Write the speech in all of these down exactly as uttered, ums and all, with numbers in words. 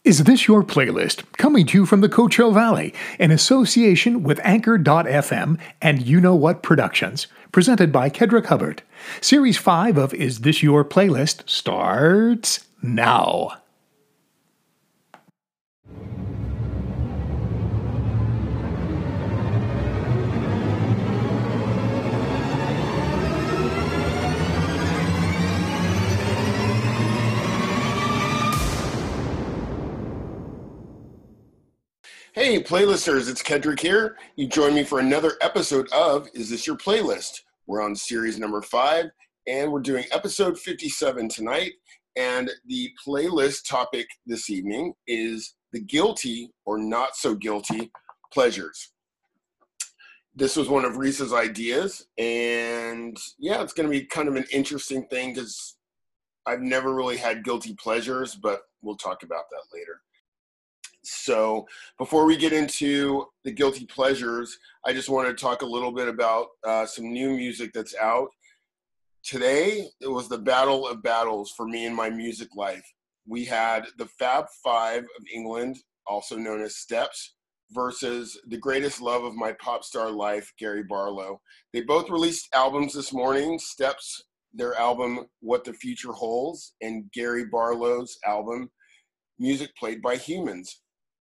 Is This Your Playlist? Coming to you from the Coachella Valley in association with Anchor dot f m and You Know What Productions, presented by Kedrick Hubbard. Series five of Is This Your Playlist starts now. Hey, playlisters, it's Kedrick here. You join me for another episode of Is This Your Playlist? We're on series number five, and we're doing episode fifty-seven tonight. And the playlist topic this evening is the guilty or not so guilty pleasures. This was one of Risa's ideas, and yeah, it's going to be kind of an interesting thing because I've never really had guilty pleasures, but we'll talk about that later. So before we get into the guilty pleasures, I just want to talk a little bit about uh, some new music that's out. Today, it was the battle of battles for me in my music life. We had the Fab Five of England, also known as Steps, versus the greatest love of my pop star life, Gary Barlow. They both released albums this morning. Steps, their album, What the Future Holds, and Gary Barlow's album, Music Played by Humans.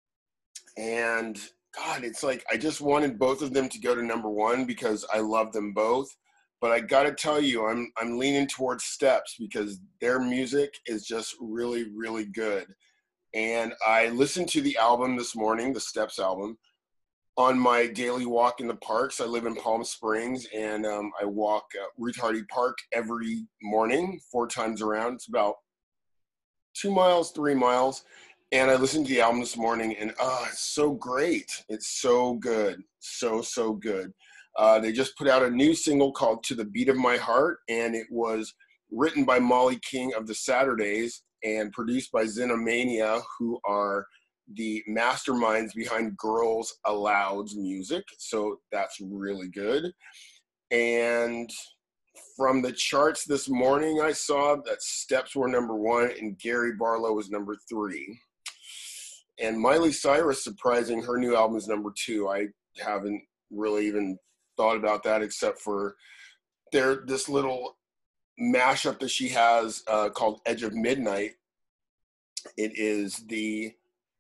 And God, it's like I just wanted both of them to go to number one because I love them both. But I got to tell you, I'm I'm leaning towards Steps because their music is just really, really good. And I listened to the album this morning, the Steps album, on my daily walk in the parks. I live in Palm Springs, and um, I walk uh, Ruth Hardy Park every morning, four times around. It's about two miles, three miles. And I listened to the album this morning, and oh, it's so great. It's so good. So, so good. Uh, they just put out a new single called To the Beat of My Heart, and it was written by Molly King of the Saturdays and produced by Xenomania, who are the masterminds behind Girls Aloud's music. So that's really good. And from the charts this morning, I saw that Steps were number one and Gary Barlow was number three. And Miley Cyrus surprising her new album is number two. I haven't really even thought about that except for there this little mashup that she has uh, called Edge of Midnight. It is the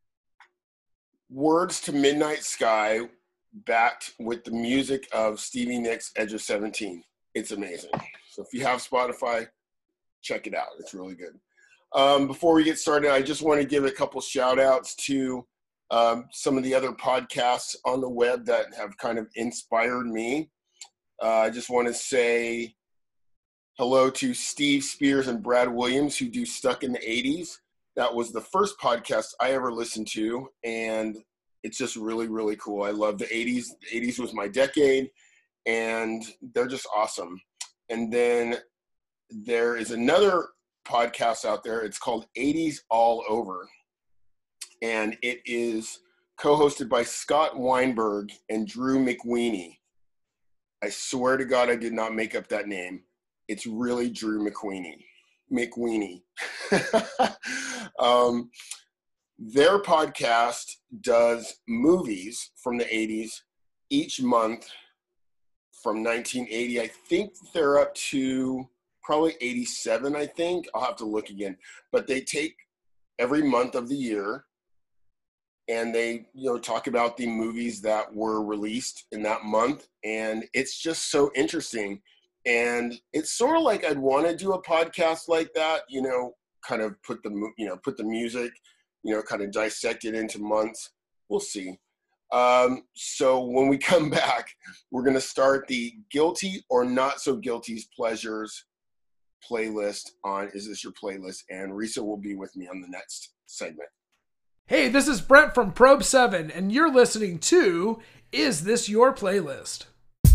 words to Midnight Sky backed with the music of Stevie Nicks' Edge of seventeen. It's amazing. So if you have Spotify, check it out. It's really good. Um, before we get started, I just want to give a couple shout outs to um, some of the other podcasts on the web that have kind of inspired me. Uh, I just want to say hello to Steve Spears and Brad Williams, who do Stuck in the eighties. That was the first podcast I ever listened to, and it's just really, really cool. I love the eighties. The eighties was my decade, and they're just awesome. And then there is another podcast out there. It's called eighties All Over, and it is co-hosted by Scott Weinberg and Drew McWeeny. I swear to God I did not make up that name. It's really Drew McWeeny. McWeeny. um, their podcast does movies from the eighties each month from nineteen eighty. I think they're up to probably eighty-seven, I think. I'll have to look again. But they take every month of the year and they, you know, talk about the movies that were released in that month. And it's just so interesting. And it's sort of like I'd want to do a podcast like that, you know, kind of put the, you know, put the music, you know, kind of dissect it into months. We'll see. Um, so when we come back, we're going to start the guilty or not so guilty pleasures playlist on Is This Your Playlist, and Risa will be with me on the next segment. Hey, this is Brent from Probe seven, and you're listening to Is This Your Playlist?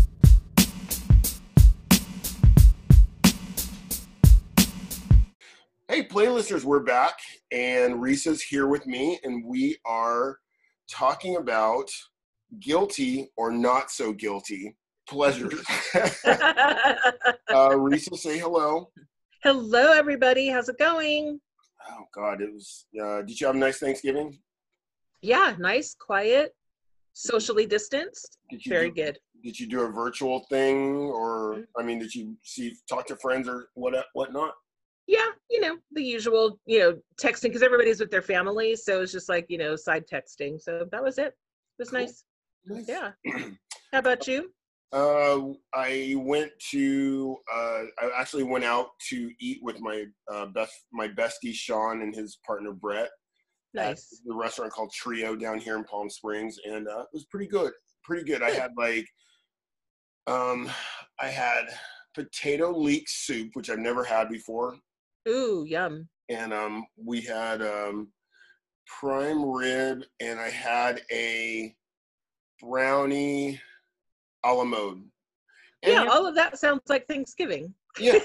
Hey, playlisters, we're back, and Risa's here with me, and we are talking about guilty or not so guilty pleasures. uh, Risa, say hello. Hello, everybody. How's it going? Oh God, it was. Uh, did you have a nice Thanksgiving? Yeah, nice, quiet, socially distanced. Did you Very do, good. Did you do a virtual thing, or Mhm. I mean, did you see talk to friends or what whatnot? Yeah, you know, the usual, you know, texting because everybody's with their families. So it's just like, you know, side texting. So that was it. It was Cool. nice. Nice. Yeah. How about you? Uh, I went to. Uh, I actually went out to eat with my uh, best my bestie Sean and his partner Brett at Nice. the restaurant called Trio down here in Palm Springs, and uh, it was pretty good. Pretty good. I Good. had like, um, I had potato leek soup, which I've never had before, Ooh, yum. and um, we had um, prime rib, and I had a brownie a la mode. And Yeah, you all of that sounds like Thanksgiving. Yeah.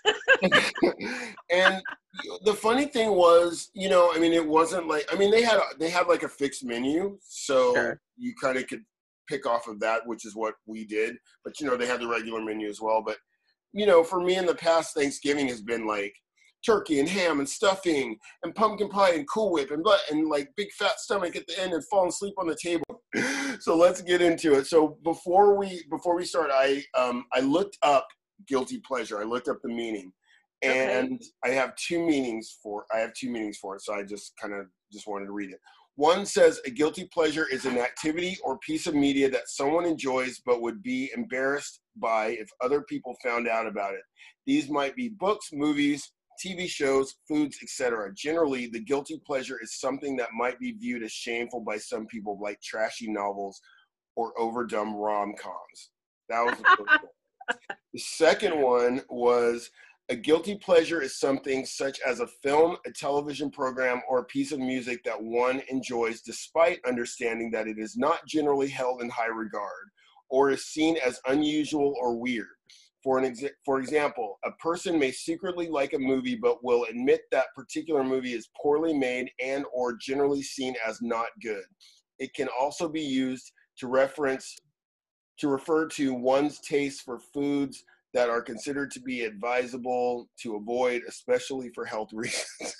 And the funny thing was, you know, I mean, it wasn't like, I mean, they had, they had like a fixed menu. So Sure. you kind of could pick off of that, which is what we did. But, you know, they had the regular menu as well. But, you know, for me in the past, Thanksgiving has been like turkey and ham and stuffing and pumpkin pie and Cool Whip and, and like big fat stomach at the end and falling asleep on the table. So let's get into it. So before we, before we start, I, um, I looked up guilty pleasure. I looked up the meaning, and Okay. I have two meanings for I have two meanings for it. So I just kind of just wanted to read it. One says a guilty pleasure is an activity or piece of media that someone enjoys but would be embarrassed by if other people found out about it. These might be books, movies, T V shows, foods, et cetera. Generally, the guilty pleasure is something that might be viewed as shameful by some people, like trashy novels or overdone rom-coms. That was the first one. The second one was a guilty pleasure is something such as a film, a television program, or a piece of music that one enjoys despite understanding that it is not generally held in high regard or is seen as unusual or weird. For, an exa- for example, a person may secretly like a movie but will admit that particular movie is poorly made and or generally seen as not good. It can also be used to reference to refer to one's taste for foods that are considered to be advisable to avoid, especially for health reasons.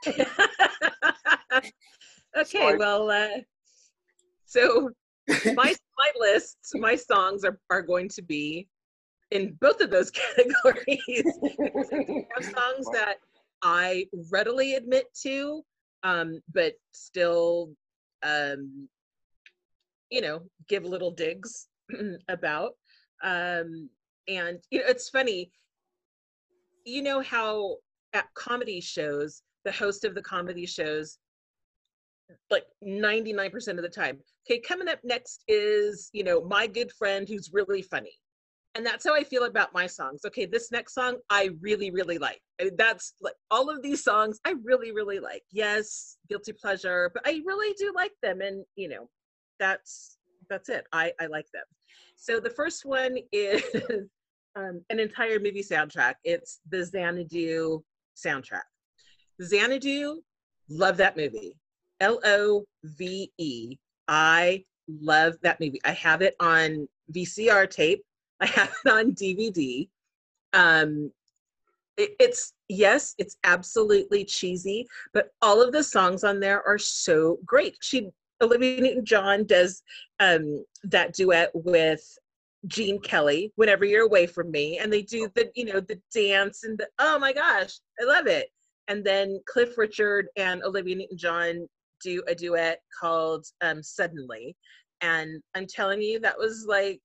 Okay, So well, uh, so my my lists, my songs are, are going to be in both of those categories. I have songs that I readily admit to, um, but still, um, you know, give little digs about. Um, and you know, it's funny. You know how at comedy shows, the host of the comedy shows, like ninety-nine percent of the time, okay, coming up next is, you know, my good friend who's really funny. And that's how I feel about my songs. Okay, this next song I really, really like. I mean, that's like all of these songs I really, really like. Yes, guilty pleasure, but I really do like them. And you know, that's that's it. I, I like them. So the first one is um, an entire movie soundtrack. It's the Xanadu soundtrack. Xanadu, love that movie. L O V E. I love that movie. I have it on V C R tape. I have it on D V D. Um, it, it's, yes, it's absolutely cheesy, but all of the songs on there are so great. She, Olivia Newton-John does um, that duet with Gene Kelly, Whenever You're Away From Me, and they do the, you know, the dance and the, oh my gosh, I love it. And then Cliff Richard and Olivia Newton-John do a duet called um, Suddenly. And I'm telling you, that was like,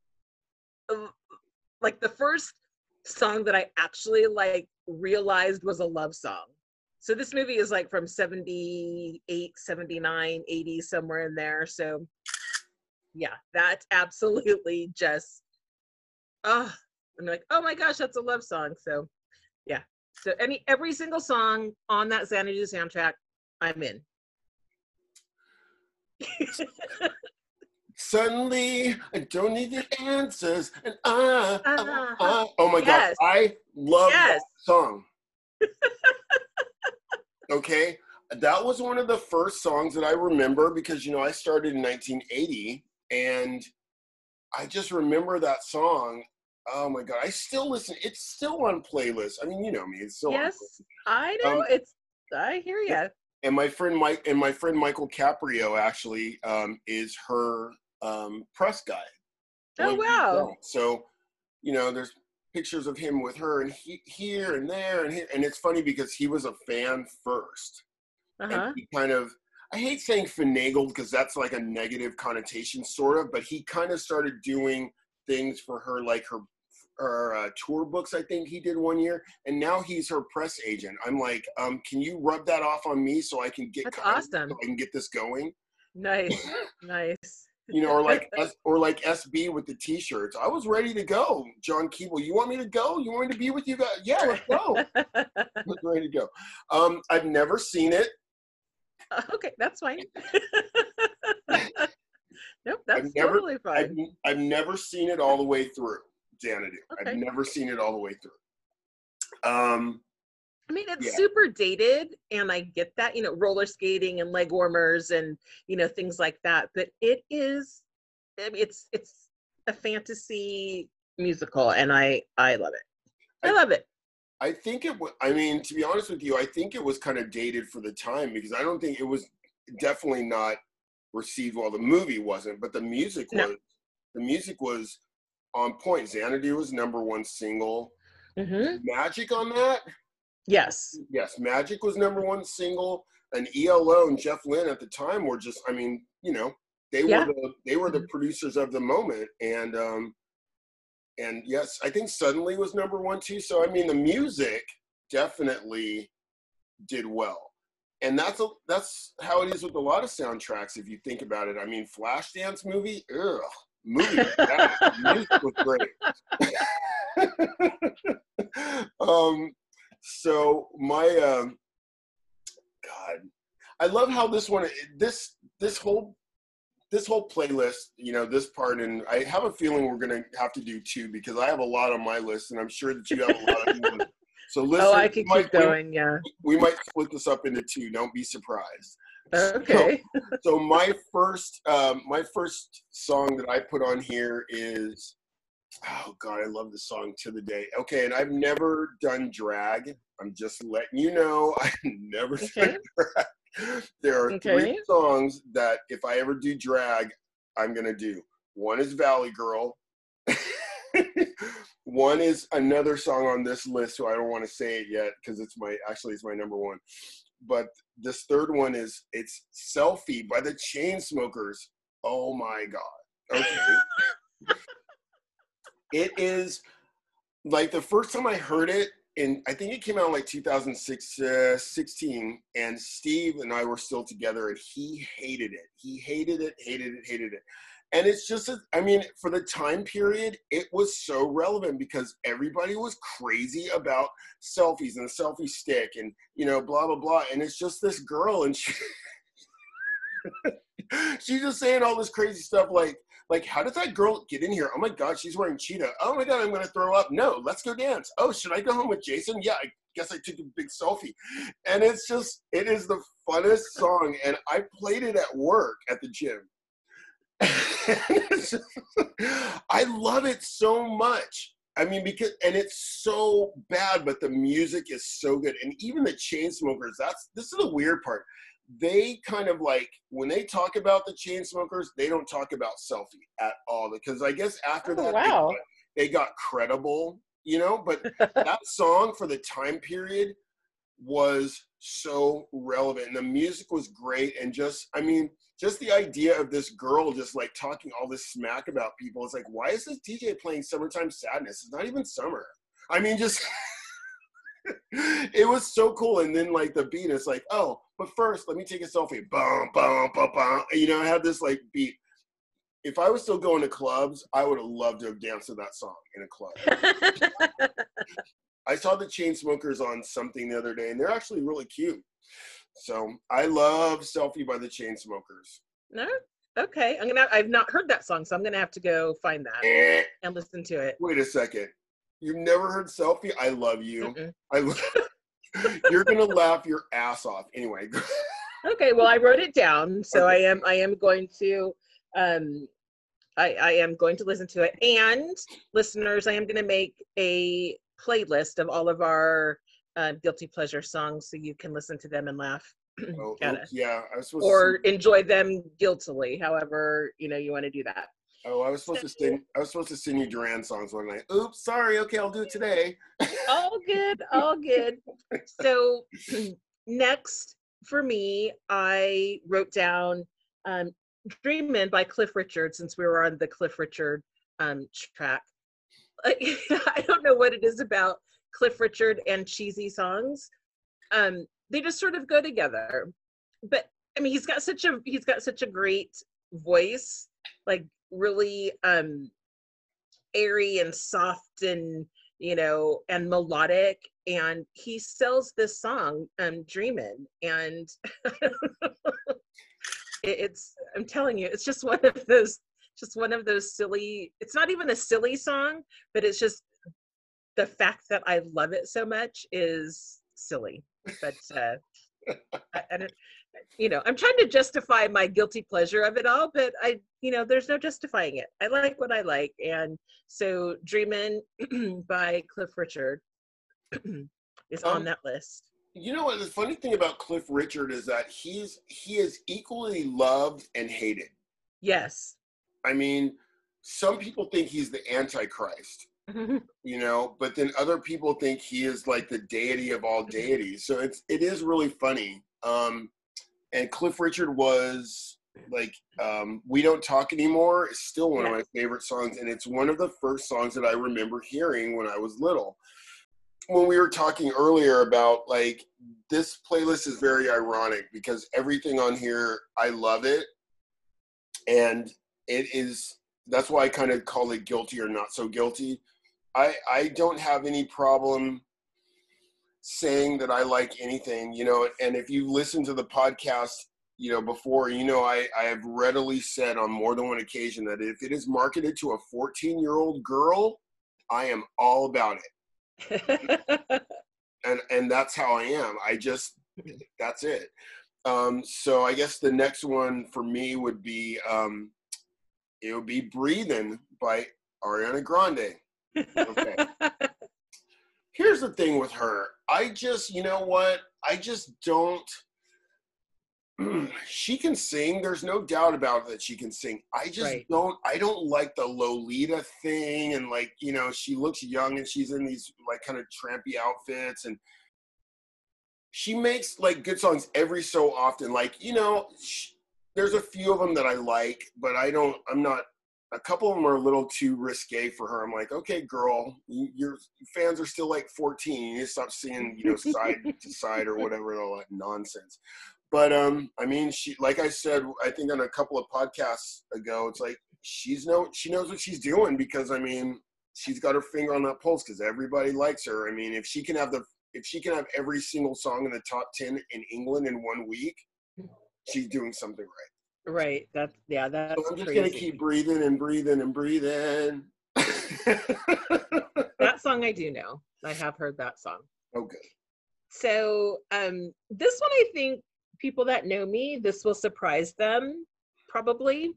like the first song that I actually like realized was a love song. So this movie is like from seventy-eight, seventy-nine, eighty, somewhere in there. So yeah, that's absolutely just, oh, I'm like, oh my gosh, that's a love song. So yeah. So any every single song on that Xanadu soundtrack, I'm in. Suddenly, I don't need the answers, and I, I, uh, I oh my yes, God, I love yes. that song. Okay, that was one of the first songs that I remember because, you know, I started in nineteen eighty, and I just remember that song. Oh my God, I still listen. It's still on playlists. I mean, you know me. It's still on. Yes, I know. Um, It's I hear you. And my friend Mike and my friend Michael Caprio actually um, is her um, press guy. Oh, wow. So, you know, there's pictures of him with her and he, here and there and here. And it's funny because he was a fan first. Uh-huh. And he kind of, I hate saying finagled because that's like a negative connotation sort of, but he kind of started doing things for her, like her, her uh, tour books, I think he did one year. And now he's her press agent. I'm like, um, can you rub that off on me so I can get, That's kind of, awesome. so I can get this going? Nice. Nice. You know, or like or like S B with the T-shirts. I was ready to go. John Keeble, you want me to go? You want me to be with you guys? Yeah, let's go. I was ready to go. Um, I've never seen it. Uh, okay, that's fine. Nope, that's I've never, totally fine. I've, I've never seen it all the way through. Xanadu. Okay. I've never seen it all the way through. Um, I mean, it's yeah. super dated, and I get that, you know, roller skating and leg warmers and, you know, things like that. But it is, I mean, it's it's a fantasy musical, and I I love it. I, I love it. I think it was, I mean, to be honest with you, I think it was kind of dated for the time because I don't think it was definitely not received well. The movie wasn't, but the music was, No. the music was on point. Xanadu was number one single. Mm-hmm. Magic on that? Yes. Yes, Magic was number one single, and E L O and Jeff Lynne at the time were just, I mean, you know, they Yeah. were the they were the producers of the moment, and um, and yes, I think Suddenly was number one too. So I mean, the music definitely did well, and that's a, that's how it is with a lot of soundtracks. If you think about it, I mean, Flashdance movie, ugh, movie was bad. Music was great. um. So my, um, God, I love how this one, this, this whole, this whole playlist, you know, this part, and I have a feeling we're going to have to do two because I have a lot on my list and I'm sure that you have a lot on yours. So listen, Oh, I can might, keep going, we, yeah. We might split this up into two. Don't be surprised. Okay. So, so my first, um, my first song that I put on here is, oh God, I love this song to the day. Okay, and I've never done drag. I'm just letting you know, I've never Okay. done drag. There are Okay. three songs that if I ever do drag, I'm gonna do. One is Valley Girl. One is another song on this list, so I don't want to say it yet because it's my actually it's my number one. But this third one is it's Selfie by the Chainsmokers. Oh my God. Okay. It is like the first time I heard it, and I think it came out in like two thousand six, uh, sixteen, and Steve and I were still together, and he hated it. He hated it, hated it, hated it. And it's just, a, I mean, for the time period, it was so relevant because everybody was crazy about selfies and the selfie stick and, you know, blah, blah, blah. And it's just this girl, and she, she's just saying all this crazy stuff like, Like, how did that girl get in here? Oh my God, she's wearing cheetah. Oh my God, I'm gonna throw up. No, let's go dance. Oh, should I go home with Jason? Yeah, I guess I took a big selfie. And it's just, it is the funnest song. And I played it at work at the gym. It's just, I love it so much. I mean, because, and it's so bad, but the music is so good. And even the Chainsmokers, that's, this is the weird part. They kind of like, when they talk about the Chainsmokers, they don't talk about Selfie at all. Because I guess after Oh, that, wow. they, they got credible, you know? But that song for the time period was so relevant. And the music was great. And just, I mean, just the idea of this girl just like talking all this smack about people. It's like, why is this D J playing Summertime Sadness? It's not even summer. I mean, just... It was so cool. And then like the beat is like, oh, but first let me take a selfie. Bum, bum, bum, bum. You know, I had this like beat. If I was still going to clubs, I would have loved to have danced to that song in a club. I saw the Chainsmokers on something the other day, and they're actually really cute. So I love Selfie by the Chainsmokers. No? Okay. I'm gonna I've not heard that song, so I'm gonna have to go find that Eh. and listen to it. Wait a second. You've never heard Selfie? I love you. Mm-mm. I love You're gonna laugh your ass off. Anyway. Okay, well I wrote it down, so Okay. I am I am going to um I, I am going to listen to it. And listeners, I am gonna make a playlist of all of our uh, guilty pleasure songs so you can listen to them and laugh Oh, at oops, us, yeah, I was supposed or to. enjoy them guiltily, however you know you want to do that. Oh, I was supposed to sing. I was supposed to sing you Duran songs one night. Oops, sorry. Okay, I'll do it today. All good, all good. So next for me, I wrote down um, "Dreamin'" by Cliff Richard, since we were on the Cliff Richard um, track. I don't know what it is about Cliff Richard and cheesy songs. Um, they just sort of go together. But I mean, he's got such a he's got such a great voice, like really um, airy and soft and you know and melodic. And he sells this song, um, "Dreamin'," and it's I'm telling you, it's just one of those just one of those silly, it's not even a silly song, but it's just the fact that I love it so much is silly. But uh I, I don't, you know, I'm trying to justify my guilty pleasure of it all, but I, you know, there's no justifying it. I like what I like. And so "Dreamin'" by Cliff Richard is on Um, that list. you know what? The funny thing about Cliff Richard is that he's he is equally loved and hated. Yes. I mean, some people think he's the Antichrist, you know, but then other people think he is like the deity of all deities. So it's it is really funny. Um, and Cliff Richard was like, um, "We Don't Talk Anymore" is still one Yeah. of my favorite songs, and it's one of the first songs that I remember hearing when I was little. When we were talking earlier about like this playlist is very ironic because everything on here, I love it. And it is, that's why I kind of call it guilty or not so guilty. I, I don't have any problem saying that I like anything, you know, and if you listen to the podcast, you know, before, you know, I, I have readily said on more than one occasion that if it is marketed to a fourteen year old girl, I am all about it. And, and that's how I am. I just, that's it. Um, so I guess the next one for me would be, um, it would be "Breathin'" by Ariana Grande. Okay. Here's the thing with her. I just, you know what? I just don't. She can sing. There's no doubt about it that she can sing. I just Right. don't. I don't like the Lolita thing, and like, you know, she looks young and she's in these like kind of trampy outfits, and she makes like good songs every so often. Like, you know, she, there's a few of them that I like, but I don't. I'm not. A couple of them are a little too risque for her. I'm like, okay, girl, you, your fans are still like fourteen. You need to stop singing, you know, side to side or whatever, all that nonsense. But um, I mean, she, like I said, I think on a couple of podcasts ago, it's like she's no, she knows what she's doing because I mean, she's got her finger on that pulse because everybody likes her. I mean, if she can have the, if she can have every single song in the top ten in England in one week, she's doing something right. Right. That's yeah. That's So I'm just crazy. gonna keep breathing and breathing and breathing. That song I do know. I have heard that song. Okay. So um, this one, I think people that know me, this will surprise them probably.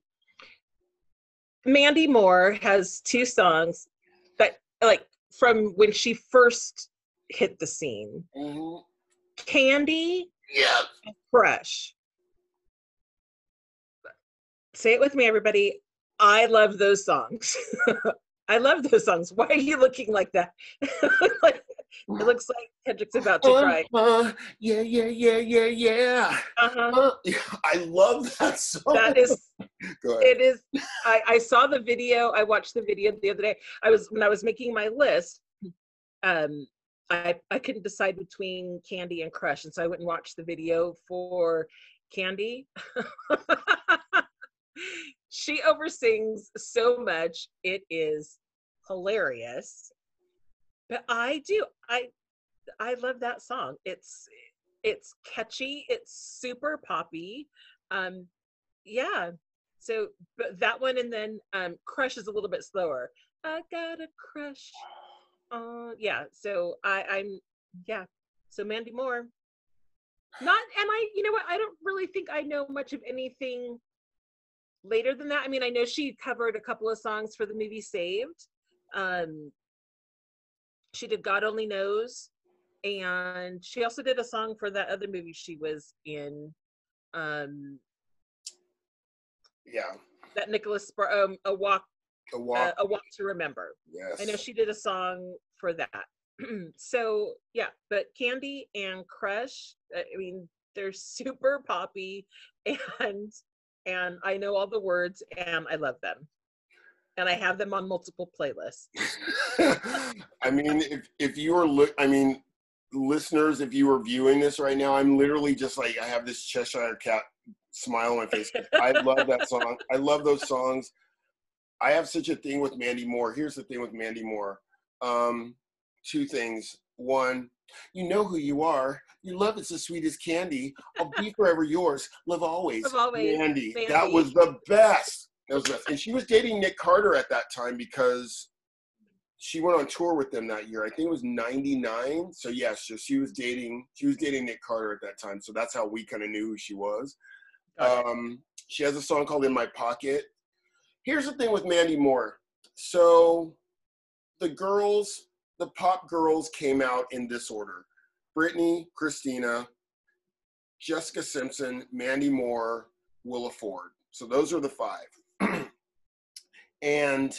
Mandy Moore has two songs that like from when she first hit the scene. Mm-hmm. "Candy" Yep. and "Crush." Say it with me, everybody. I love those songs. I love those songs. Why are you looking like that? Like, it looks like Kendrick's about to cry. Uh, yeah, yeah, yeah, yeah, yeah. Uh-huh. Uh, yeah. I love that song. That is, Go ahead. it is. I, I saw the video. I watched the video the other day. I was when I was making my list. Um, I I couldn't decide between "Candy" and "Crush," and so I went and watched the video for "Candy." She oversins so much. It is hilarious. But I do. I I love that song. It's it's catchy. It's super poppy. Um, yeah. So, but that one, and then um, "Crush" is a little bit slower. I got a crush. Uh, yeah. So I I'm yeah. So Mandy Moore. Not and I. You know what? I don't really think I know much of anything later than that. I mean, I know she covered a couple of songs for the movie Saved. Um, she did "God Only Knows." and she also did a song for that other movie she was in. Um, yeah. That Nicholas Spar- um, a walk, A walk. uh, a walk to remember. Yes. I know she did a song for that. So yeah, but Candy and Crush, I mean, they're super poppy, and and I know all the words, and I love them, and I have them on multiple playlists. I mean, if if you were look, I mean, listeners, if you were viewing this right now, I'm literally just like, I have this Cheshire Cat smile on my face. I love that song. I love those songs. I have such a thing with Mandy Moore. Here's the thing with Mandy Moore. Um, two things. One, you know who you are. Your love is as sweet as candy. I'll be forever yours. Love always. Love always. Mandy. Mandy. That was the best. That was the best. And she was dating Nick Carter at that time because she went on tour with them that year. I think it was ninety-nine. So yes, so she was dating, she was dating Nick Carter at that time. So that's how we kind of knew who she was. Um, she has a song called In My Pocket. Here's the thing with Mandy Moore. So the girls, the pop girls came out in this order: Britney, Christina, Jessica Simpson, Mandy Moore, Willa Ford. So those are the five. And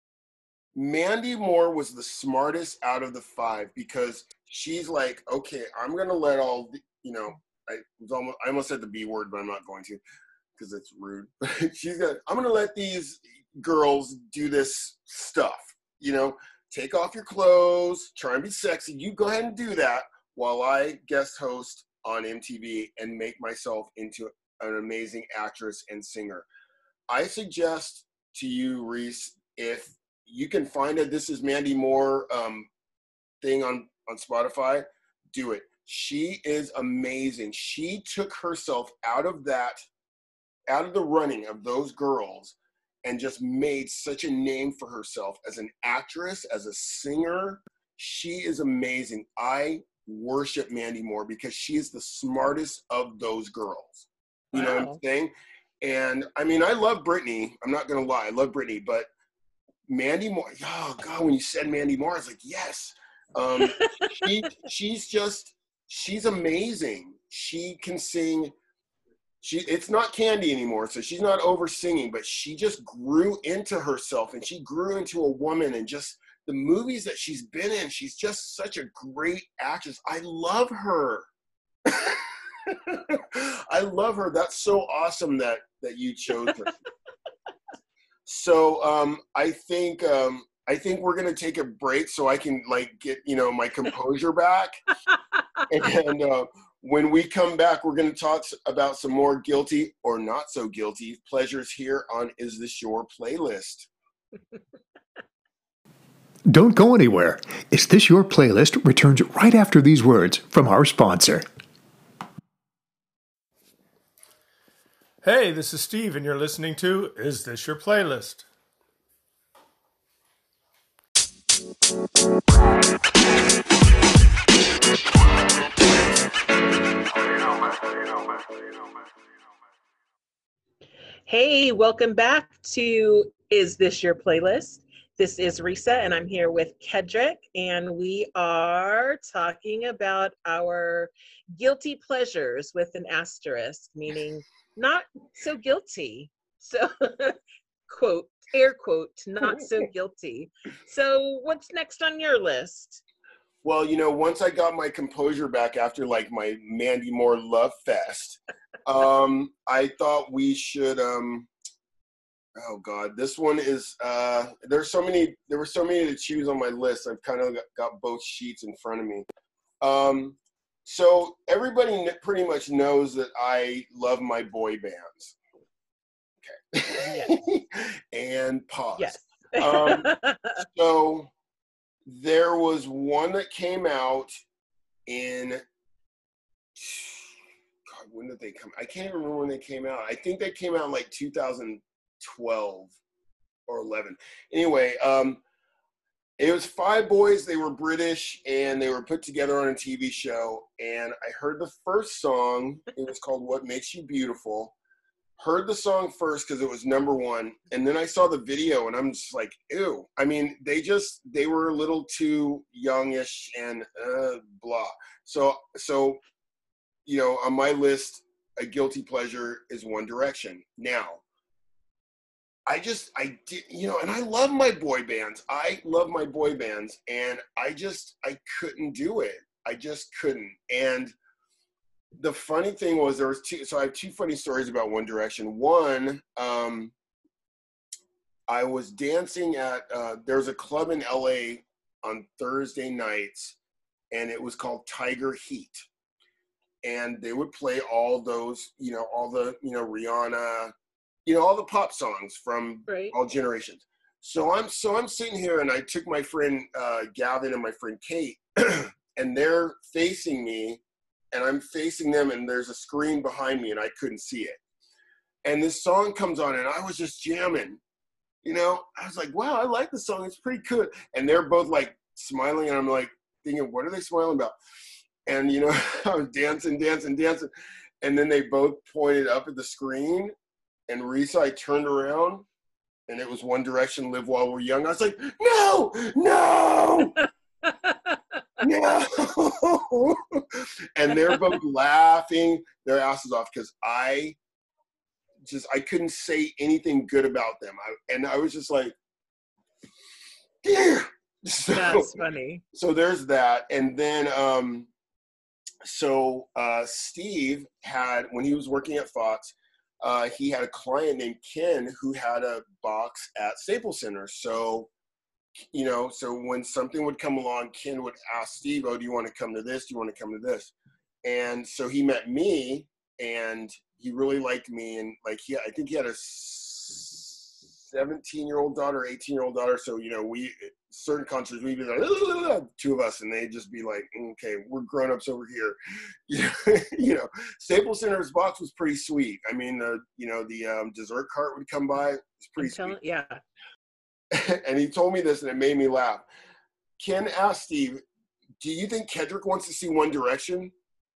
Mandy Moore was the smartest out of the five because she's like, okay, I'm going to let all, the, you know, I was almost, I almost said the B word, but I'm not going to because it's rude. She's got, I'm going to let these girls do this stuff, you know, take off your clothes, try and be sexy. You go ahead and do that while I guest host on M T V and make myself into an amazing actress and singer. I suggest to you, Reese, if you can find a This Is Mandy Moore um, thing on, on Spotify, do it. She is amazing. She took herself out of that, out of the running of those girls and just made such a name for herself as an actress, as a singer. She is amazing. I worship Mandy Moore because she is the smartest of those girls. You Wow. know what I'm saying? And I mean, I love Britney. I'm not going to lie. I love Britney, but Mandy Moore, oh God, when you said Mandy Moore, I was like, yes. Um, she, she's just, she's amazing. She can sing. She, it's not Candy anymore, so she's not over singing, but she just grew into herself and she grew into a woman, and just the movies that she's been in, she's just such a great actress. I love her. I love her. That's so awesome that, that you chose her. So um, I think um, I think we're gonna take a break so I can like get you know my composure back, and uh, when we come back, we're gonna talk about some more guilty or not so guilty pleasures here on Is This Your Playlist? Don't go anywhere. Is This Your Playlist returns right after these words from our sponsor. Hey, this is Steve, and you're listening to Is This Your Playlist? Hey, welcome back to Is This Your Playlist? This is Risa, and I'm here with Kedrick, and we are talking about our guilty pleasures with an asterisk, meaning not so guilty. So, quote, air quote, not so guilty. So what's next on your list? Well, you know, once I got my composure back after like my Mandy Moore love fest, um, I thought we should, um, oh God, this one is, uh, there's so many, there were so many to choose on my list. I've kind of got, got both sheets in front of me. Um, so everybody pretty much knows that I love my boy bands. Okay. Yes. And pause. Yes. um, so there was one that came out in, God, when did they come? I can't even remember when they came out. I think they came out in like two thousand twelve or eleven. Anyway, um, it was five boys. They were British, and they were put together on a T V show. And I heard the first song. It was called What Makes You Beautiful. heard the song first because it was number one, and then I saw the video, and I'm just like, ew. I mean, they just they were a little too youngish and uh, blah. So so, you know, on my list, a guilty pleasure is One Direction. Now, I just I did you know, and I love my boy bands. I love my boy bands, and I just I couldn't do it. I just couldn't. And the funny thing was there was two, so I have two funny stories about One Direction. One, um, I was dancing at, uh, there's a club in L A on Thursday nights, and it was called Tiger Heat. And they would play all those, you know, all the, you know, Rihanna, you know, all the pop songs from Right. all generations. So I'm, so I'm sitting here, and I took my friend uh, Gavin and my friend Kate, and they're facing me, and I'm facing them, and there's a screen behind me, and I couldn't see it. And this song comes on, and I was just jamming. You know, I was like, wow, I like the song. It's pretty good. And they're both like smiling, and I'm like thinking, what are they smiling about? And, you know, I was dancing, dancing, dancing. And then they both pointed up at the screen, and Risa, I turned around, and it was One Direction, Live While We're Young. I was like, no, no. No. And they're both laughing their asses off because I just I couldn't say anything good about them. I, and I was just like, yeah. So, That's funny. So there's that. And then um so uh Steve had, when he was working at Fox, uh he had a client named Ken who had a box at Staples Center. So you know, so when something would come along, Ken would ask Steve, oh, do you want to come to this? Do you want to come to this? And so he met me, and he really liked me. And like, he, I think he had a seventeen year old daughter, eighteen year old daughter. So, you know, we, certain concerts, we'd be like, two of us, and they'd just be like, okay, we're grown-ups over here. You know, Staples Center's box was pretty sweet. I mean, the, you know, the um, dessert cart would come by. It's pretty I'm telling- sweet. Yeah. And he told me this, and it made me laugh. Ken asked Steve, do you think Kedrick wants to see One Direction?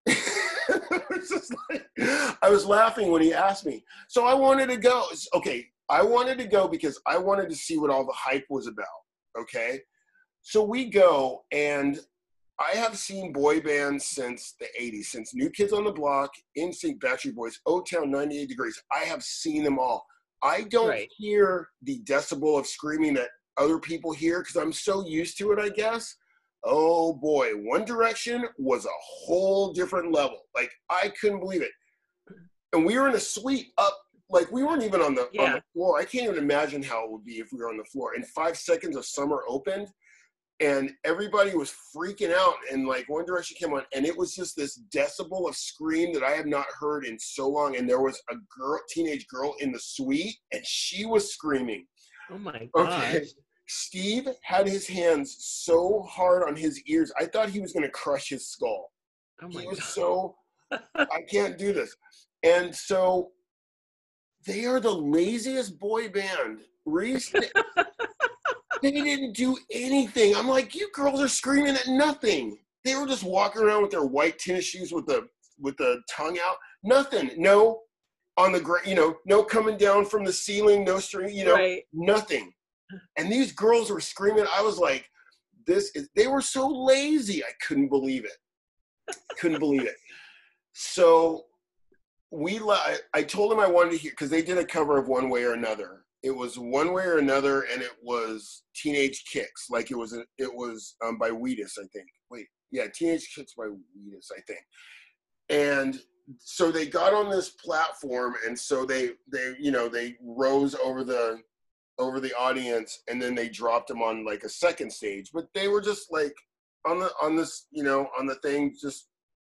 It's just like, I was laughing when he asked me. So I wanted to go. Okay, I wanted to go because I wanted to see what all the hype was about, okay? So we go, and I have seen boy bands since the eighties, since New Kids on the Block, N Sync, Backstreet Boys, O-Town, ninety-eight degrees. I have seen them all. I don't Right. hear the decibel of screaming that other people hear because I'm so used to it, I guess. Oh boy, One Direction was a whole different level. Like, I couldn't believe it. And we were in a suite up, like we weren't even on the, Yeah. on the floor. I can't even imagine how it would be if we were on the floor. In five seconds of Summer opened, and everybody was freaking out, and like One Direction came on, and it was just this decibel of scream that I have not heard in so long. And there was a girl, teenage girl in the suite, and she was screaming. Oh my gosh. Okay. Steve had his hands so hard on his ears, I thought he was going to crush his skull. Oh my He was god. so, I can't do this. And so they are the laziest boy band. Reese, they, they didn't do anything. I'm like, you girls are screaming at nothing. They were just walking around with their white tennis shoes with the with the tongue out. Nothing. No on the ground, you know, no coming down from the ceiling, no string, you know, Right. nothing. And these girls were screaming. I was like, this is, they were so lazy. I couldn't believe it. Couldn't believe it. So we, I, I told them I wanted to hear, because they did a cover of One Way or Another. It was One Way or Another, and it was Teenage Kicks. Like it was, it was um, by Wheatus, I think. Wait, yeah, Teenage Kicks by Wheatus, I think. And so they got on this platform, and so they, they, you know, they rose over the, over the audience, and then they dropped them on like a second stage. But they were just like on the, on this, you know, on the thing, just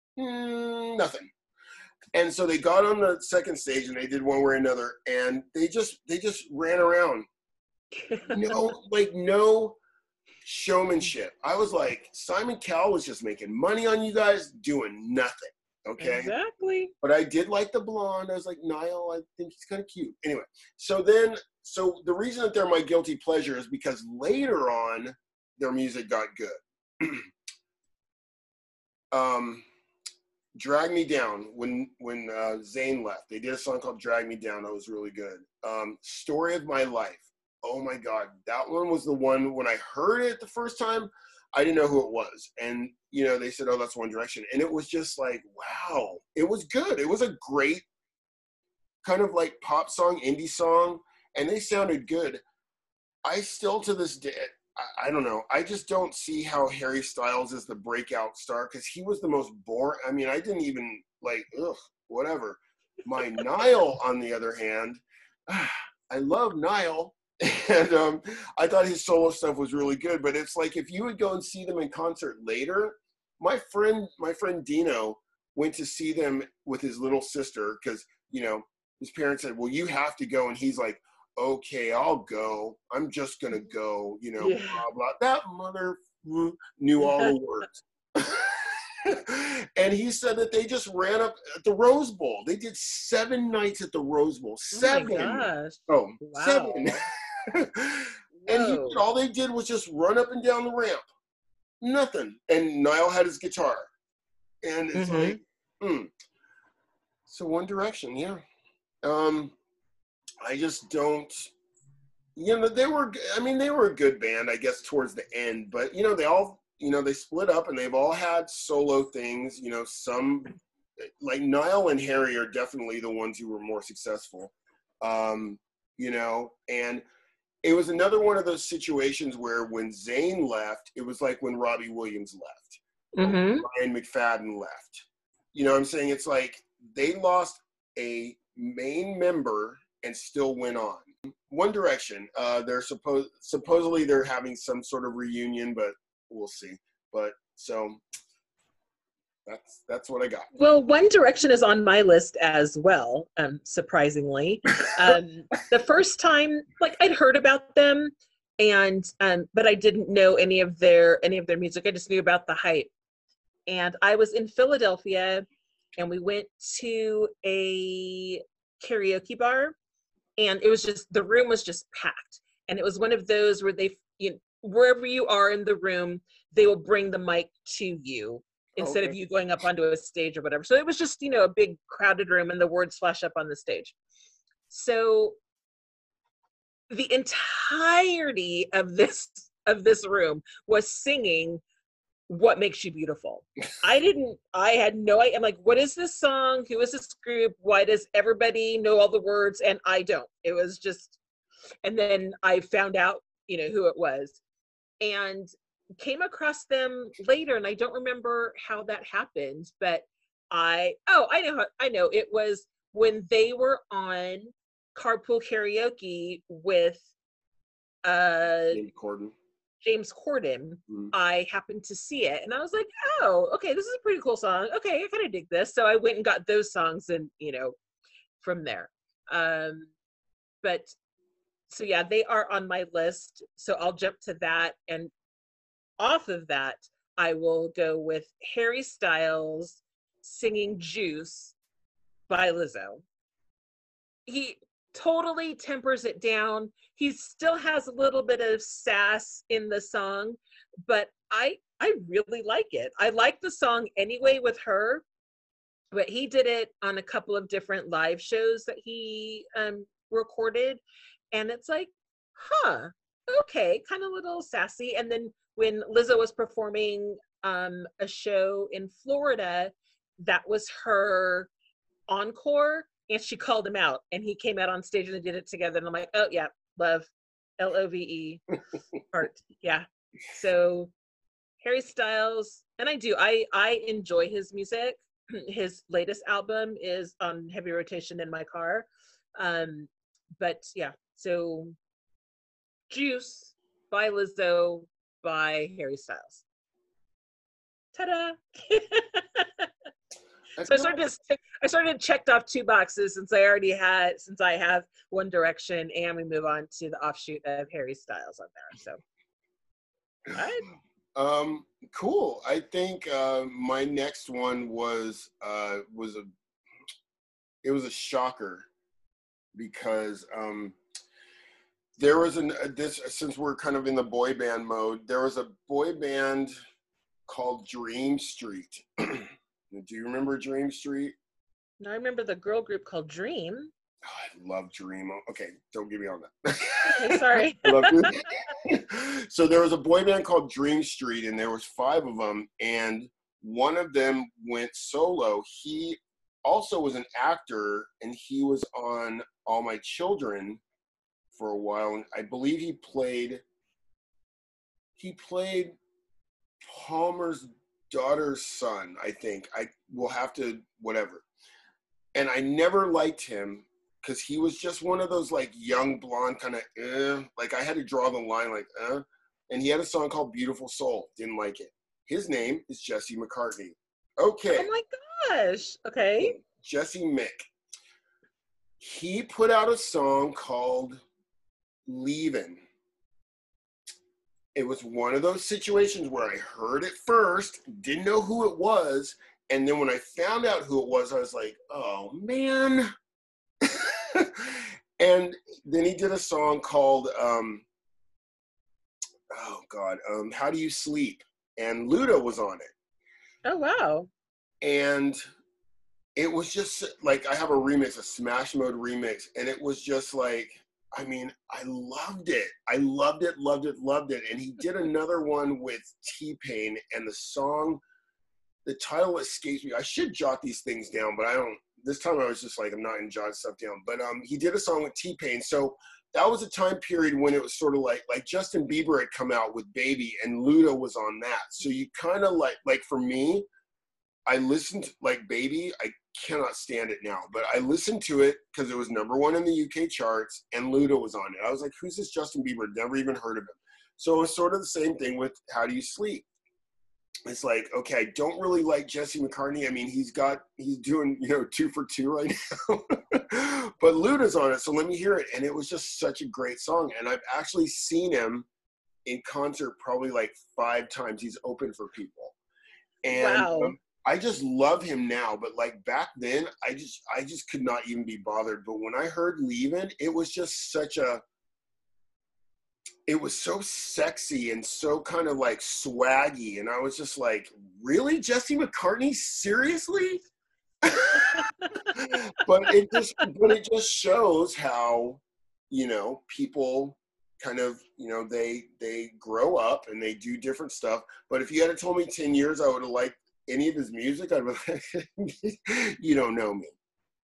mm, nothing. And so they got on the second stage, and they did One Way or Another, and they just, they just ran around. No, like no showmanship. I was like, Simon Cowell was just making money on you guys doing nothing. Okay. Exactly. But I did like the blonde. I was like, Niall, I think he's kind of cute. Anyway, so then, so the reason that they're my guilty pleasure is because later on, their music got good. um, Drag Me Down, when when uh, Zayn left, they did a song called Drag Me Down that was really good. Um, Story of My Life. Oh my God, that one was the one when I heard it the first time, I didn't know who it was. And, you know, they said, oh, that's One Direction. And it was just like, wow, it was good. It was a great kind of like pop song, indie song, and they sounded good. I still to this day, I, I don't know. I just don't see how Harry Styles is the breakout star because he was the most boring. I mean, I didn't even like, ugh, whatever. My Niall, on the other hand, I love Niall. And um, I thought his solo stuff was really good, but it's like if you would go and see them in concert later, my friend, my friend Dino went to see them with his little sister because, you know, his parents said, well, you have to go. And he's like, okay, I'll go. I'm just going to go, you know, Yeah. blah, blah. That mother knew all the words. And he said that they just ran up at the Rose Bowl. They did seven nights at the Rose Bowl. Seven. Oh my gosh. Oh, Wow. seven. And he Whoa. did, all they did was just run up and down the ramp. Nothing. And Niall had his guitar. And it's Mhm. like, hmm. So One Direction, yeah. Um, I just don't, you know, they were, I mean, they were a good band, I guess, towards the end. But, you know, they all, you know, they split up and they've all had solo things. You know, some, like Niall and Harry are definitely the ones who were more successful. Um, you know, and it was another one of those situations where when Zayn left, it was like when Robbie Williams left, Mhm. Ryan McFadden left. You know what I'm saying? It's like they lost a main member and still went on. One Direction, uh, they're supposed supposedly they're having some sort of reunion, but we'll see. But so that's that's what I got. Well, One Direction is on my list as well, um, surprisingly. Um, the first time, like I'd heard about them, and um, but I didn't know any of their any of their music. I just knew about the hype. And I was in Philadelphia, and we went to a karaoke bar, and it was just the room was just packed, and it was one of those where they, you know, wherever you are in the room, they will bring the mic to you instead Okay. of you going up onto a stage or whatever. So it was just, you know, a big crowded room and the words flash up on the stage. So the entirety of this of this room was singing What Makes You Beautiful. I didn't, I had no idea. I'm like, what is this song? Who is this group? Why does everybody know all the words? And I don't. It was just, and then I found out, you know, who it was. And came across them later, and I don't remember how that happened, but I, oh, I know, how, I know. It was when they were on Carpool Karaoke with uh, James Corden. James Corden. Mm. I happened to see it, and I was like, oh, okay, this is a pretty cool song. Okay, I kind of dig this. So I went and got those songs, and, you know, from there. Um, but so yeah, they are on my list. So I'll jump to that, and off of that, I will go with Harry Styles singing Juice by Lizzo. He totally tempers it down. He still has a little bit of sass in the song, but I I really like it. I like the song anyway with her, but he did it on a couple of different live shows that he um, recorded, and it's like, huh, okay, kind of a little sassy. And then when Lizzo was performing um, a show in Florida, that was her encore, and she called him out, and he came out on stage and they did it together. And I'm like, oh yeah, love, L O V E, heart, yeah. So Harry Styles, and I do, I I enjoy his music. His latest album is on heavy rotation in my car, um, but yeah. So Juice by Lizzo by Harry Styles. Ta-da! So I started to I started checked off two boxes since I already had since I have One Direction, and we move on to the offshoot of Harry Styles on there. So, all right. Um, cool. I think uh, my next one was uh, was a it was a shocker because um, there was an uh, this since we're kind of in the boy band mode. There was a boy band called Dream Street. Do you remember Dream Street? No, I remember the girl group called Dream. Oh, I love Dream. Okay, don't get me on that. Okay, sorry. I love Dream. So there was a boy band called Dream Street, and there was five of them, and one of them went solo. He also was an actor, and he was on All My Children for a while. And I believe he played, he played Palmer's daughter's son, I think. I will have to, whatever. And I never liked him because he was just one of those like young blonde kind of, eh, like I had to draw the line like, eh. And he had a song called Beautiful Soul. Didn't like it. His name is Jesse McCartney. Okay. Oh my gosh. Okay. Jesse Mick. He put out a song called Leavin'. It was one of those situations where I heard it first, didn't know who it was, and then when I found out who it was, I was like, oh man. And then he did a song called, um, oh God, um, How Do You Sleep? And Luda was on it. Oh, wow. And it was just like, I have a remix, a Smash Mode remix, and it was just like, I mean, I loved it. I loved it, loved it, loved it. And he did another one with T-Pain, and the song, the title escapes me. I should jot these things down, but I don't. This time I was just like, I'm not going to jot stuff down. But um, he did a song with T-Pain. So that was a time period when it was sort of like, like Justin Bieber had come out with Baby, and Luda was on that. So you kind of like, like for me, I listened like Baby. I cannot stand it now, but I listened to it because it was number one in the U K charts, and Luda was on it. I was like, who's this Justin Bieber? Never even heard of him. So it was sort of the same thing with How Do You Sleep? It's like, okay, I don't really like Jesse McCartney. I mean, he's got, he's doing, you know, two for two right now, but Luda's on it. So let me hear it. And it was just such a great song. And I've actually seen him in concert probably like five times. He's open for people. And Wow. um, I just love him now, but like back then, I just I just could not even be bothered. But when I heard Leavin', it was just such a, it was so sexy and so kind of like swaggy, and I was just like, really, Jesse McCartney, seriously? But it just but it just shows how, you know, people kind of, you know, they they grow up and they do different stuff. But if you had told me ten years I would have liked any of his music, I'd be like, you don't know me.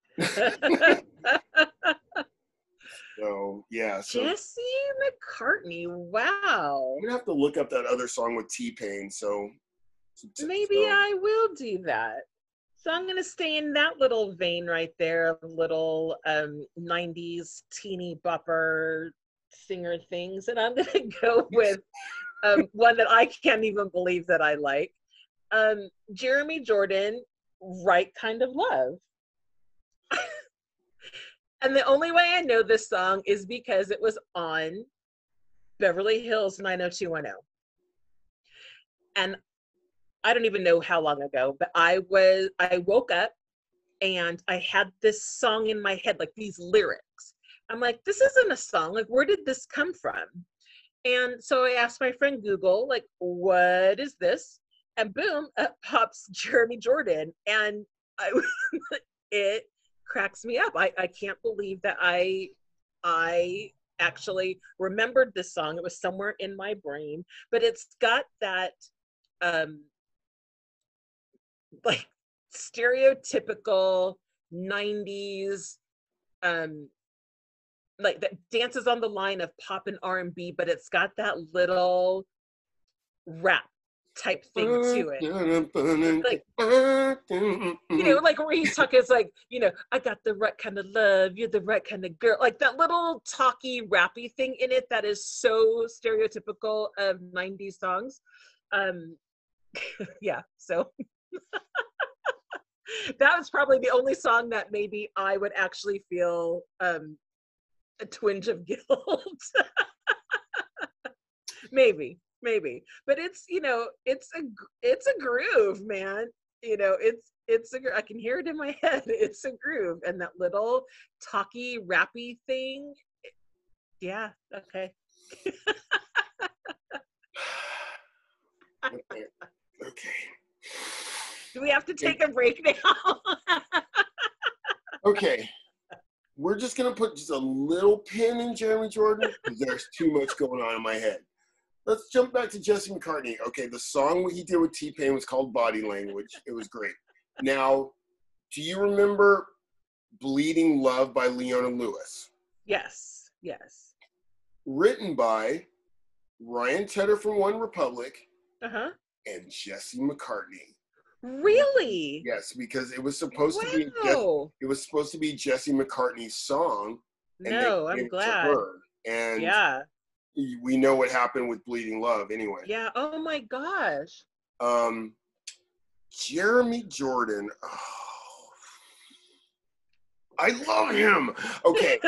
So yeah, so Jesse McCartney. Wow. I'm gonna have to look up that other song with T-Pain. So, so Maybe so, I will do that. So I'm gonna stay in that little vein right there of little um, nineties teeny bopper singer things, and I'm gonna go with um, one that I can't even believe that I like. Um, Jeremy Jordan, Right Kind of Love. And the only way I know this song is because it was on Beverly Hills nine oh two one oh. And I don't even know how long ago, but I was, I woke up and I had this song in my head, like these lyrics. I'm like, this isn't a song. Like, where did this come from? And so I asked my friend Google, like, what is this? And boom, up pops Jeremy Jordan. And I, it cracks me up. I, I can't believe that I, I actually remembered this song. It was somewhere in my brain, but it's got that, um, like stereotypical nineties, um, like that dances on the line of pop and R and B, but it's got that little rap type thing to it. Like, you know, like where he's talking, it's like, you know, I got the right kind of love, you're the right kind of girl. Like that little talky, rappy thing in it that is so stereotypical of nineties songs. Um, yeah, so that was probably the only song that maybe I would actually feel um, a twinge of guilt. maybe, maybe, but it's, you know, it's a, it's a groove, man. You know, it's, it's a, I can hear it in my head. It's a groove, and that little talky, rappy thing. Yeah. Okay. okay. Okay. Do we have to take a break now? Okay. We're just going to put just a little pin in Jeremy Jordan because there's too much going on in my head. Let's jump back to Jesse McCartney. Okay, the song he did with T-Pain was called Body Language. It was great. Now, do you remember Bleeding Love by Leona Lewis? Yes, yes. Written by Ryan Tedder from One Republic Uh-huh. and Jesse McCartney. Really? Yes, because it was supposed wow. to be Jesse, it was supposed to be Jesse McCartney's song. And no, they I'm gave it glad. to her. And yeah. we know what happened with Bleeding Love anyway. Yeah. Oh my gosh. Um, Jeremy Jordan. Oh, I love him. Okay.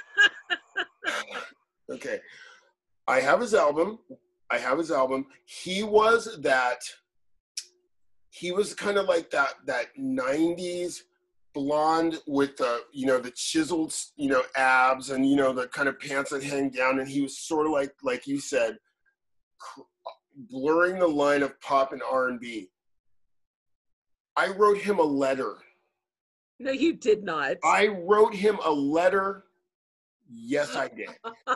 okay. I have his album. I have his album. He was that. He was kind of like that that nineties blonde with the, you know, the chiseled, you know, abs and, you know, the kind of pants that hang down. And he was sort of like, like you said, blurring the line of pop and R and B. I wrote him a letter. No, you did not. I wrote him a letter. Yes, I did.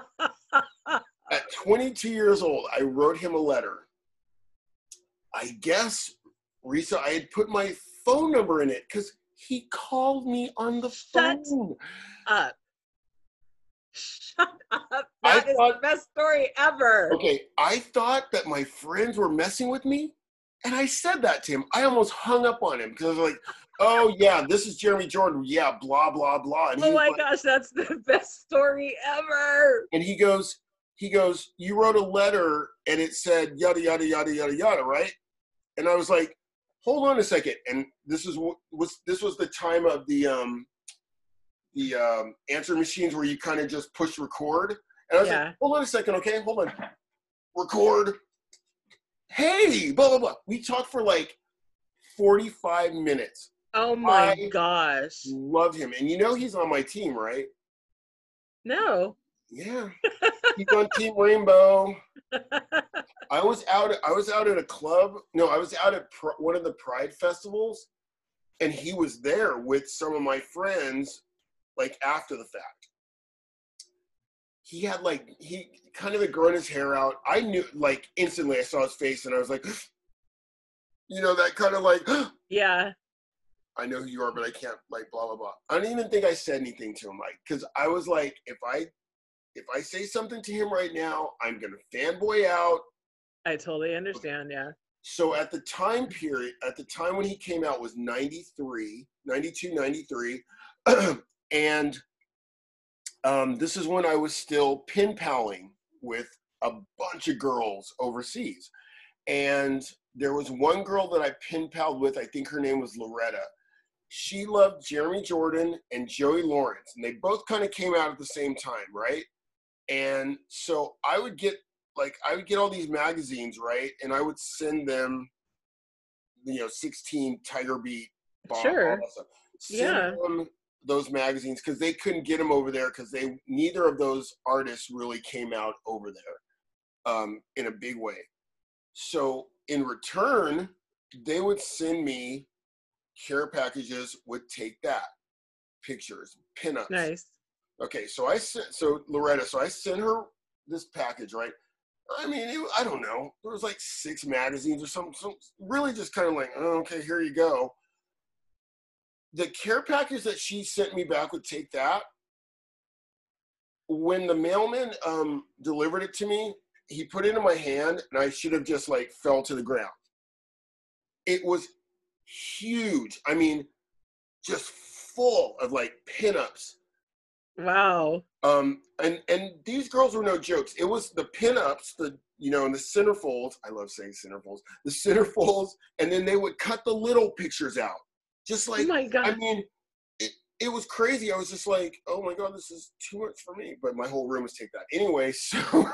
At twenty-two years old, I wrote him a letter. I guess, Risa, I had put my phone number in it because he called me on the Shut phone. up. Shut up. That I is thought, the best story ever. Okay, I thought that my friends were messing with me, and I said that to him. I almost hung up on him because I was like, oh, yeah, this is Jeremy Jordan. Yeah, blah, blah, blah. And oh, my like, gosh, that's the best story ever. And he goes, he goes, you wrote a letter, and it said yada, yada, yada, yada, yada, right? And I was like, hold on a second. And this is was this was the time of the um, the um, answer machines where you kind of just push record. And I was Yeah. like, hold on a second, okay, hold on. Record. Hey, blah, blah, blah. We talked for like forty-five minutes. Oh my I gosh. Love him. And you know he's on my team, right? No. Yeah. He's on Team Rainbow. I was out I was out at a club. No, I was out at pr- one of the Pride festivals, and he was there with some of my friends, like after the fact. He had like, he kind of had grown his hair out. I knew, like, instantly I saw his face and I was like, you know, that kind of like, yeah. I know who you are, but I can't, like, blah, blah, blah. I don't even think I said anything to him, like, because I was like, if I, if I say something to him right now, I'm going to fanboy out. I totally understand, yeah. So at the time period, at the time when he came out was ninety-three, ninety-two, ninety-three. And um, this is when I was still pen paling with a bunch of girls overseas. And there was one girl that I pen paled with, I think her name was Loretta. She loved Jeremy Jordan and Joey Lawrence, and they both kind of came out at the same time, right? And so I would get, like, I would get all these magazines, right? And I would send them, you know, sixteen Tiger Beat, Bob, Sure. all that stuff. Send Yeah. them those magazines because they couldn't get them over there because they neither of those artists really came out over there um, in a big way. So in return, they would send me care packages with Take That pictures, pinups. Nice. Okay, so I sent, so Loretta, so I sent her this package, right? I mean, it, I don't know. There was like six magazines or something. So really just kind of like, oh, okay, here you go. The care package that she sent me back would Take That. When the mailman um, delivered it to me, he put it in my hand, and I should have just like fell to the ground. It was huge. I mean, just full of like pinups. Wow. Um, and, and these girls were no jokes. It was the pinups, the, you know, and the centerfolds. I love saying centerfolds. The centerfolds, and then they would cut the little pictures out. Just like, oh my God. I mean, it, it was crazy. I was just like, oh my God, this is too much for me. But my whole room was Take That. Anyway, so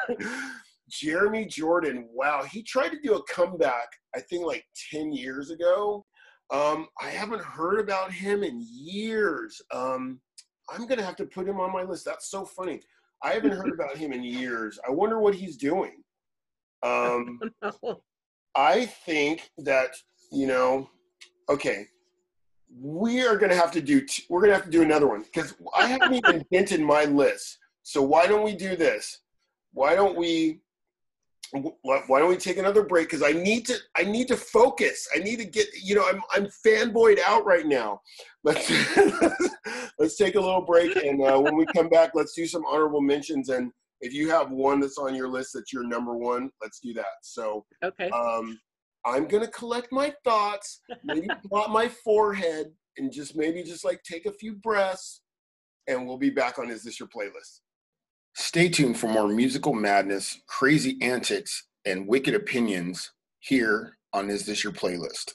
Jeremy Jordan, wow. He tried to do a comeback, I think like ten years ago. Um, I haven't heard about him in years. Um, I'm going to have to put him on my list. That's so funny. I haven't heard about him in years. I wonder what he's doing. Um, no. I think that, you know, okay, we are going to have to do, t- we're going to have to do another one because I haven't even invented my list. So why don't we do this? Why don't we, why don't we take another break? Because I need to, I need to focus. I need to get, you know, I'm, I'm fanboyed out right now. Let's, let's take a little break. And uh, when we come back, let's do some honorable mentions. And if you have one that's on your list that's your number one, let's do that. So, Okay. um, I'm going to collect my thoughts, maybe plot my forehead, and just maybe just like take a few breaths, and we'll be back on Is This Your Playlist? Stay tuned for more musical madness, crazy antics, and wicked opinions here on Is This Your Playlist?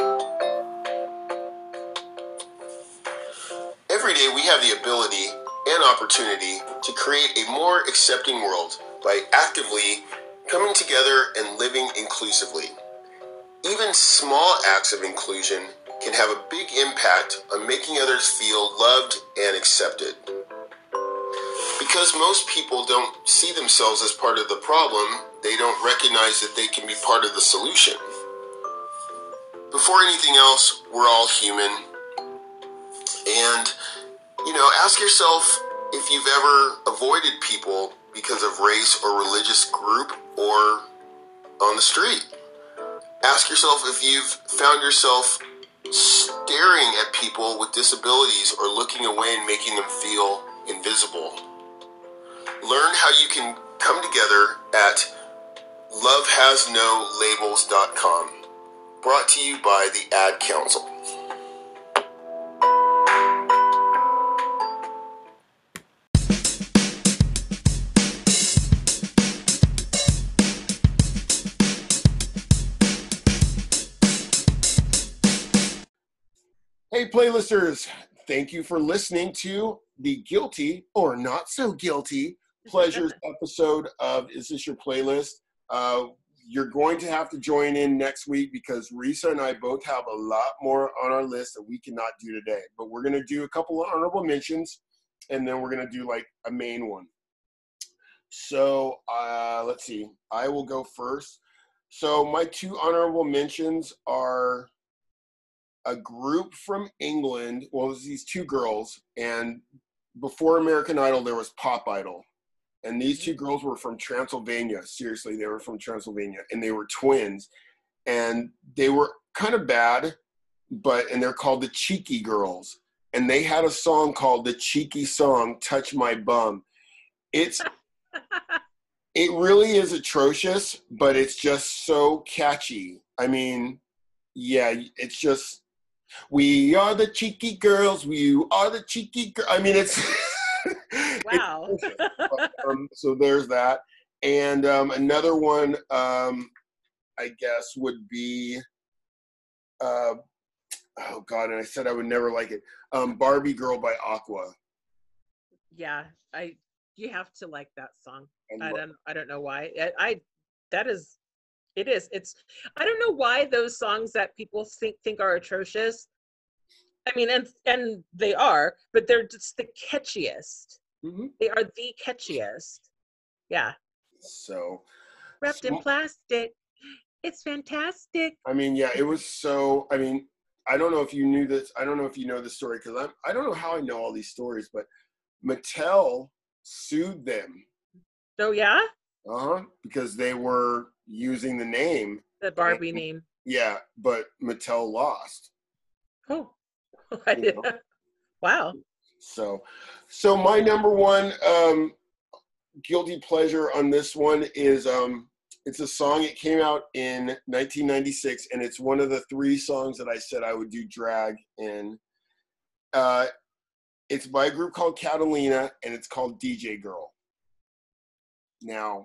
Every day we have the ability and opportunity to create a more accepting world by actively coming together and living inclusively. Even small acts of inclusion can have a big impact on making others feel loved and accepted. Because most people don't see themselves as part of the problem, they don't recognize that they can be part of the solution. Before anything else, we're all human. And, you know, ask yourself if you've ever avoided people because of race or religious group or on the street. Ask yourself if you've found yourself staring at people with disabilities or looking away and making them feel invisible. Learn how you can come together at love has no labels dot com. Brought to you by the Ad Council. Hey, playlisters, thank you for listening to the Guilty or Not So Guilty Pleasures episode of Is This Your Playlist? Uh, you're going to have to join in next week because Risa and I both have a lot more on our list that we cannot do today. But we're going to do a couple of honorable mentions, and then we're going to do like a main one. So uh, let's see. I will go first. So my two honorable mentions are a group from England. Well, it was these two girls, and before American Idol, there was Pop Idol. And these two girls were from Transylvania. Seriously, they were from Transylvania, and they were twins. And they were kind of bad, but, and they're called the Cheeky Girls. And they had a song called the Cheeky Song, Touch My Bum. It's, it really is atrocious, but it's just so catchy. I mean, yeah, it's just, we are the cheeky girls. We are the cheeky girls. I mean, it's Wow. it's, um, so there's that, and um, another one, um, I guess, would be, uh, oh God, and I said I would never like it. Um, Barbie Girl by Aqua. Yeah, I. You have to like that song. And I what- don't. I don't know why. I, I. That is. It is. It's. I don't know why those songs that people think think are atrocious. I mean, and and they are, but they're just the catchiest. Mm-hmm. They are the catchiest. Yeah. So, Wrapped in so- plastic. It's fantastic. I mean, yeah, it was so, I mean, I don't know if you knew this. I don't know if you know the story because I'm, I don't know how I know all these stories, but Mattel sued them. Oh yeah, Uh-huh. Because they were using the name. the Barbie name. Yeah, but Mattel lost. Oh, I did. Wow. So, so my number one um, guilty pleasure on this one is um, it's a song. It came out in nineteen ninety-six, and it's one of the three songs that I said I would do drag in. Uh, it's by a group called Catalina, and it's called D J Girl. Now,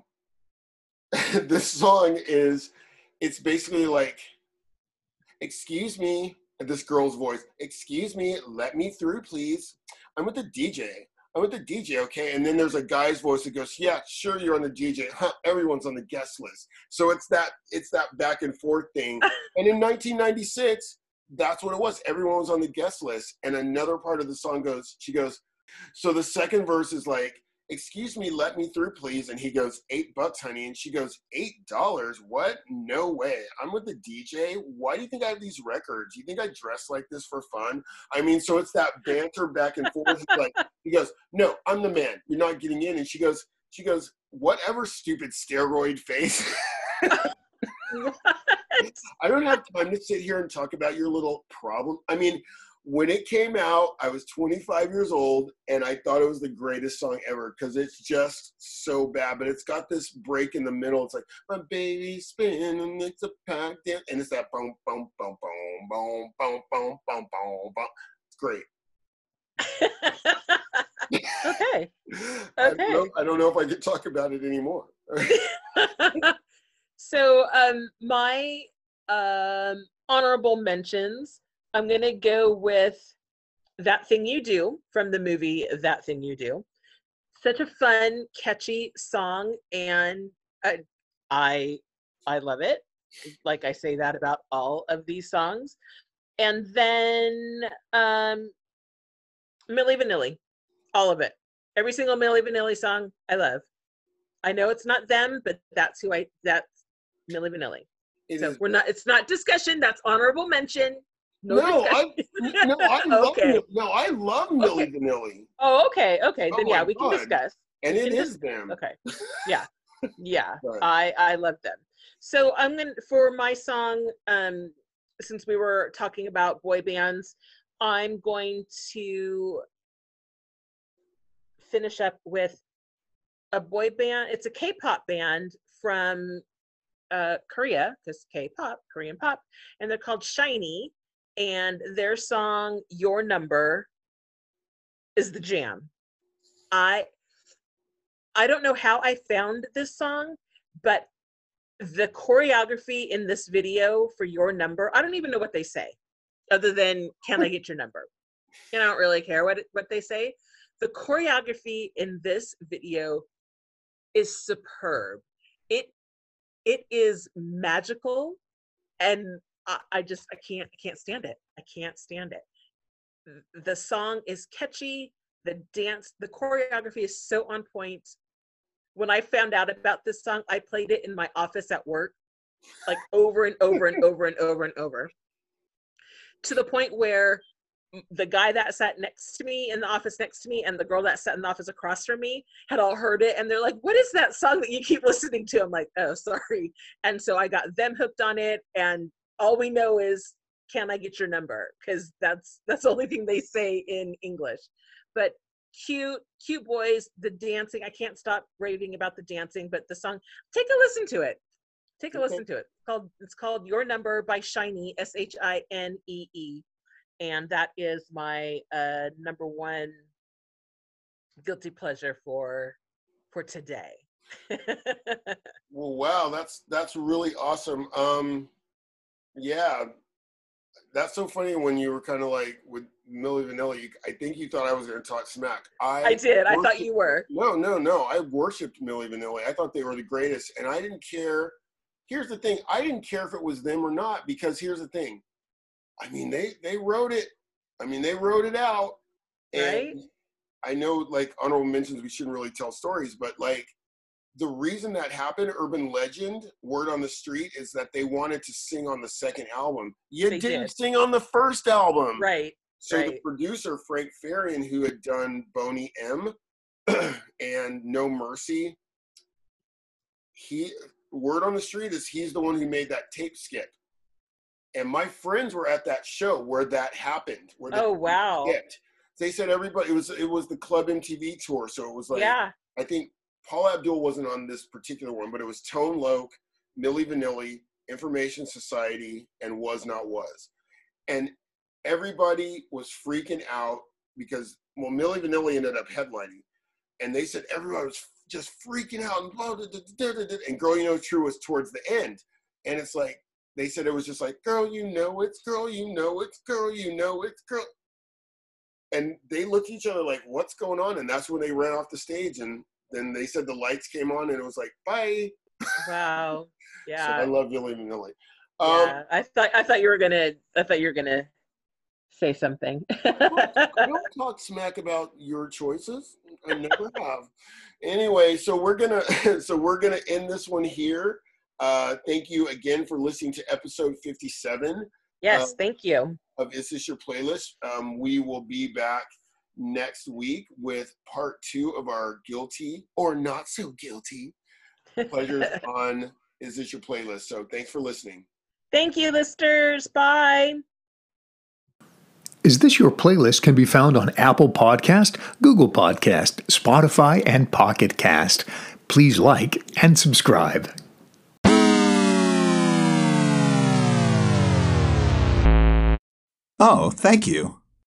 this song is, it's basically like, excuse me, this girl's voice, excuse me, let me through, please. I'm with the D J. I'm with the D J, okay? And then there's a guy's voice that goes, yeah, sure, you're on the D J. Huh, everyone's on the guest list. So it's that it's that back and forth thing. And in nineteen ninety-six, that's what it was. Everyone was on the guest list. And another part of the song goes, she goes, so the second verse is like, excuse me, let me through, please. And he goes, eight bucks, honey. And she goes, eight dollars? What? No way. I'm with the D J. Why do you think I have these records? You think I dress like this for fun? I mean, so it's that banter back and forth. He's like, he goes, no, I'm the man. You're not getting in. And she goes, she goes, whatever, stupid steroid face. What? I don't have time to sit here and talk about your little problem. I mean, when it came out, I was twenty-five years old, and I thought it was the greatest song ever because it's just so bad. But it's got this break in the middle. It's like, my baby's spinning, it's a pack dance. And it's that boom, boom, boom, boom, boom, boom, boom, boom, boom, boom. It's great. Okay. I Okay. don't know, I don't know if I could talk about it anymore. So um, my um, honorable mentions, I'm going to go with That Thing You Do from the movie That Thing You Do. Such a fun, catchy song, and I, I, I love it. Like I say that about all of these songs. And then um, Milli Vanilli, all of it. Every single Milli Vanilli song I love. I know it's not them, but that's who I, that's Milli Vanilli. It So is- we're not, it's not discussion, that's honorable mention. No, No, I, discussion. no, I love Okay. no, I love Milli Okay. Vanilli, Oh, okay, okay. Oh Then my yeah, we can God. discuss. and We it can is dis- them. Okay. Yeah. Yeah. Right. I I love them. So I'm gonna for my song, um, since we were talking about boy bands, I'm going to finish up with a boy band. It's a K-pop band from uh, Korea, because K-pop, Korean pop, and they're called SHINee, and their song "Your Number" is the jam. I I don't know how I found this song, but the choreography in this video for "Your Number," I don't even know what they say, other than "Can I get your number?" And I don't really care what what they say. The choreography in this video is superb. It it is magical, and I, I just I can't I can't stand it. I can't stand it. The song is catchy. The dance, the choreography is so on point. When I found out about this song, I played it in my office at work, like over and over and over and over and over, to the point where the guy that sat next to me in the office next to me and the girl that sat in the office across from me had all heard it, and they're like, what is that song that you keep listening to? I'm like, oh, sorry. And so I got them hooked on it, and all we know is, can I get your number? Because that's that's the only thing they say in English. But cute, cute boys, the dancing, I can't stop raving about the dancing, but the song, take a listen to it. Take a Okay. listen to it. It's called, it's called Your Number by SHINee, S H I N E E. And that is my uh, number one guilty pleasure for for today. Well, wow, that's that's really awesome. Um, yeah, that's so funny when you were kind of like with Milli Vanilli. You, I think you thought I was going to talk smack. I I did. I thought worship- you were. No, no, no. I worshipped Milli Vanilli. I thought they were the greatest, and I didn't care. Here's the thing: I didn't care if it was them or not, because here's the thing. I mean, they they wrote it. I mean, they wrote it out, and Right? I know, like, honorable mentions, we shouldn't really tell stories, but like, the reason that happened, urban legend, word on the street, is that they wanted to sing on the second album. You They didn't did. sing on the first album. Right. So the right. producer, Frank Farian, who had done Boney M and No Mercy, he, word on the street is he's the one who made that tape skip. And my friends were at that show where that happened. Where the Oh, tape wow. skipped. They said everybody, it was it was the Club M T V tour, so it was like, Yeah. I think Paul Abdul wasn't on this particular one, but it was Tone Loc, Milli Vanilli, Information Society, and Was Not Was. And everybody was freaking out because, well, Milli Vanilli ended up headlining. And they said everybody was just freaking out. And, blah, blah, blah, blah, blah, blah, and Girl You Know It's True was towards the end. And it's like, they said it was just like, girl, you know it's, girl, you know it's, girl, you know it's, girl. And they looked at each other like, what's going on? And that's when they ran off the stage. And then they said the lights came on and it was like, bye. Wow. So Yeah. I love Milli Vanilli. Um, yeah. I thought I thought you were gonna I thought you were gonna say something. I don't talk smack about your choices. I never have. Anyway, so we're gonna so we're gonna end this one here. Uh, thank you again for listening to episode fifty-seven. Yes, uh, thank you. Of Is This Your Playlist? Um, we will be back next week with part two of our guilty or not so guilty pleasures on Is This Your Playlist? So thanks for listening. Thank you, listeners. Bye. Is This Your Playlist can be found on Apple Podcast, Google Podcast, Spotify, and Pocket Cast. Please like and subscribe. Oh, thank you.